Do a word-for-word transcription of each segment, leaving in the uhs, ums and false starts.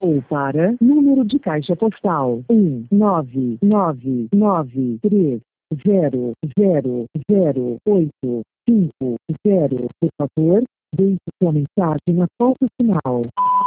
ou para número de caixa postal um nove nove nove três zero zero zero oito cinco zero. Por favor, deixe sua mensagem após o sinal.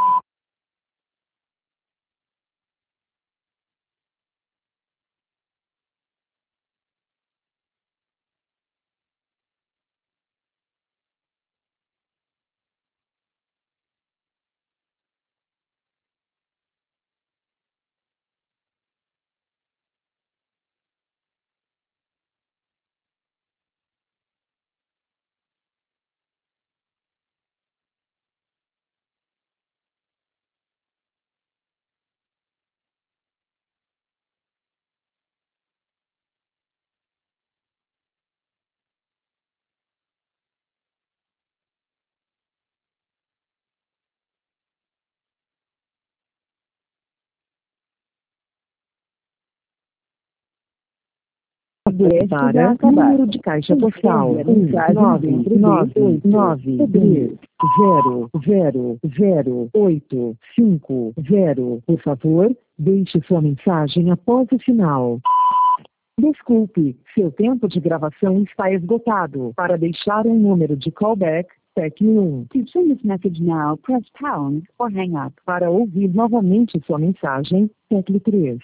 Para número de caixa postal um nove nove nove três zero zero zero oito cinco zero. Por favor, deixe sua mensagem após o sinal. Desculpe, seu tempo de gravação está esgotado. Para deixar um número de callback, tecle um. To send this message now, press pound or hang up. Para ouvir novamente sua mensagem, tecle três.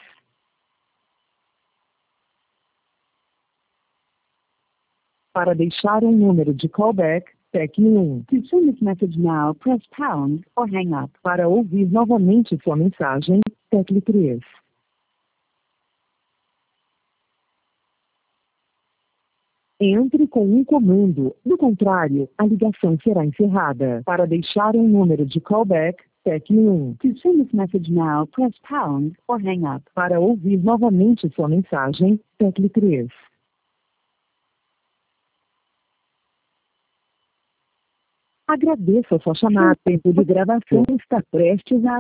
Para deixar um número de callback, tecle um. To send this message now, press pound or hang up. Para ouvir novamente sua mensagem, tecle três. Entre com um comando, do contrário, a ligação será encerrada. Para deixar um número de callback, tecle um. To send this message now, press pound or hang up. Para ouvir novamente sua mensagem, tecle três. Agradeço a sua chamada. Tempo de gravação está prestes a